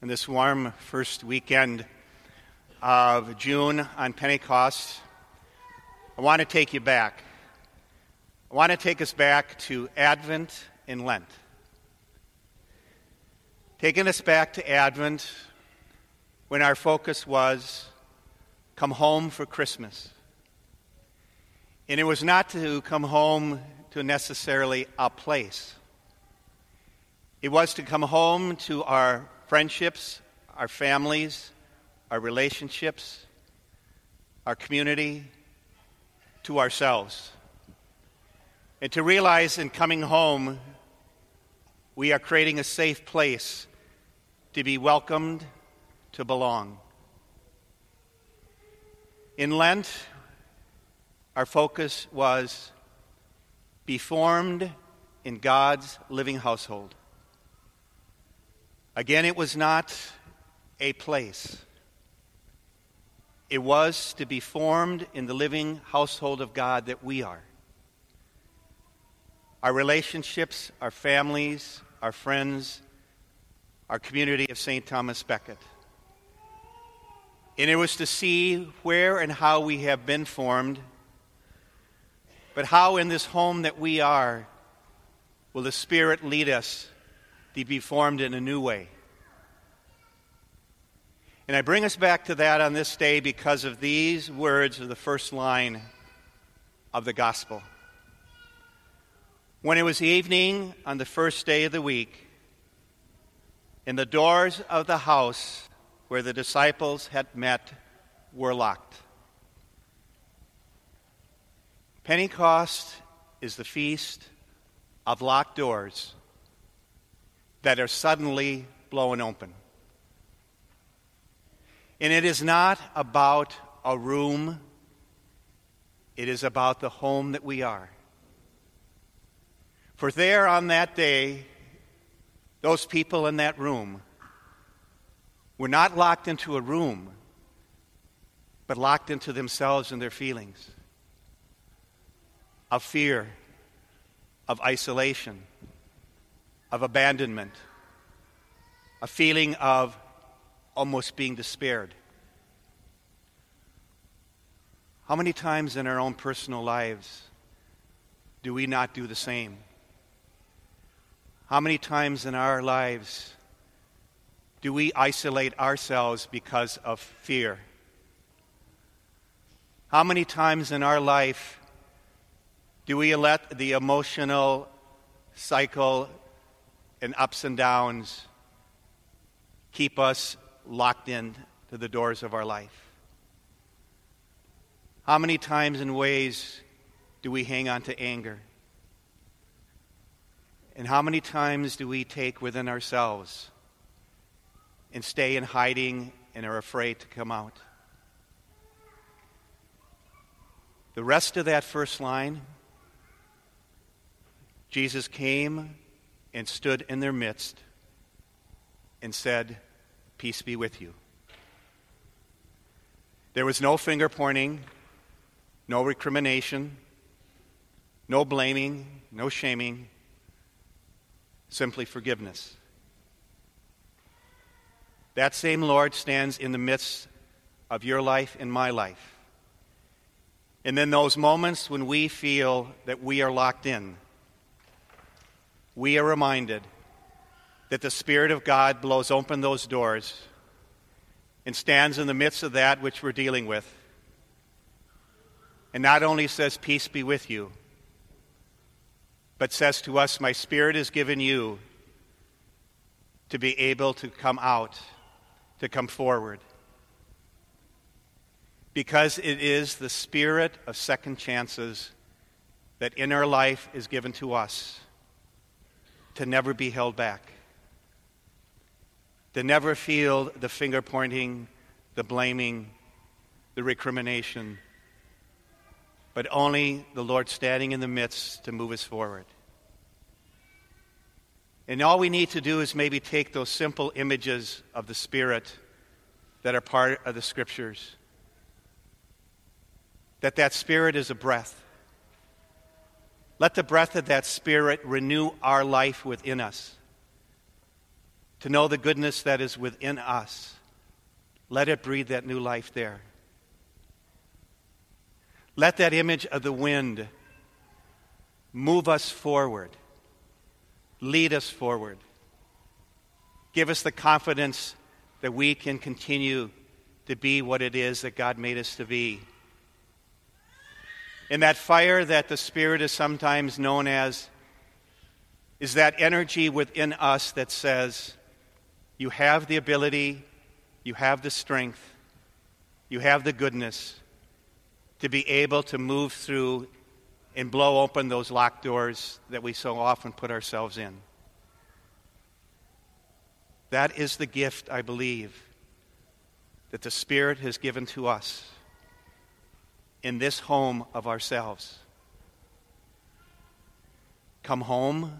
on this warm first weekend of June on Pentecost, I want to take you back. I want to take us back to Advent and Lent. Taking us back to Advent when our focus was come home for Christmas. And it was not to come home to necessarily a place. It was to come home to our friendships, our families, our relationships, our community, to ourselves. And to realize in coming home, we are creating a safe place to be welcomed, to belong. In Lent, our focus was be formed in God's living household. Again, it was not a place. It was to be formed in the living household of God that we are. Our relationships, our families, our friends, our community of St. Thomas Becket. And it was to see where and how we have been formed, but how in this home that we are will the Spirit lead us to be formed in a new way. And I bring us back to that on this day because of these words of the first line of the Gospel. When it was evening on the first day of the week, and the doors of the house where the disciples had met were locked. Pentecost is the feast of locked doors that are suddenly blown open. And it is not about a room, it is about the home that we are. For there on that day, those people in that room were not locked into a room, but locked into themselves and their feelings of fear, of isolation, of abandonment, a feeling of almost being despaired. How many times in our own personal lives do we not do the same? How many times in our lives do we isolate ourselves because of fear? How many times in our life do we let the emotional cycle and ups and downs keep us locked in to the doors of our life? How many times and ways do we hang on to anger? And how many times do we take within ourselves and stay in hiding and are afraid to come out? The rest of that first line, Jesus came and stood in their midst and said, "Peace be with you." There was no finger pointing, no recrimination, no blaming, no shaming, simply forgiveness. That same Lord stands in the midst of your life and my life. And then those moments when we feel that we are locked in, we are reminded that the Spirit of God blows open those doors and stands in the midst of that which we're dealing with. And not only says, "Peace be with you," but says to us, "My Spirit is given you to be able to come out, to come forward." Because it is the spirit of second chances that in our life is given to us to never be held back, to never feel the finger pointing, the blaming, the recrimination, but only the Lord standing in the midst to move us forward. And all we need to do is maybe take those simple images of the Spirit that are part of the Scriptures. That Spirit is a breath. Let the breath of that Spirit renew our life within us. to know the goodness that is within us. Let it breathe that new life there. Let that image of the wind move us forward, lead us forward. Give us the confidence that we can continue to be what it is that God made us to be. And that fire that the Spirit is sometimes known as is that energy within us that says, you have the ability, you have the strength, you have the goodness to be able to move through and blow open those locked doors that we so often put ourselves in. That is the gift, I believe, that the Spirit has given to us in this home of ourselves. Come home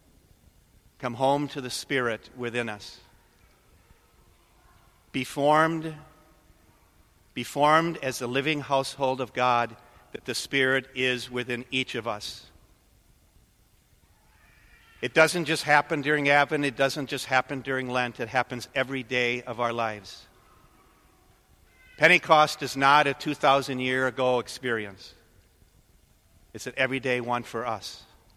to the Spirit within us. Be formed as the living household of God that the Spirit is within each of us. It doesn't just happen during Advent. It doesn't just happen during Lent. It happens every day of our lives. Pentecost is not a 2,000 year ago experience. It's an everyday one for us.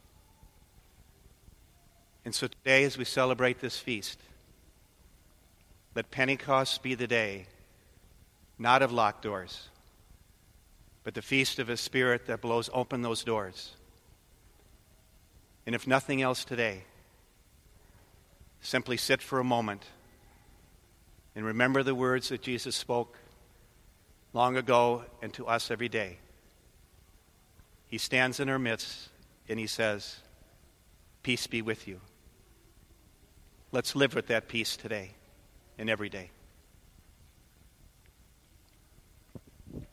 And so today, as we celebrate this feast, let Pentecost be the day, not of locked doors, but the feast of His Spirit that blows open those doors. And if nothing else today, simply sit for a moment and remember the words that Jesus spoke long ago and to us every day. He stands in our midst and He says, "Peace be with you." Let's live with that peace today and every day.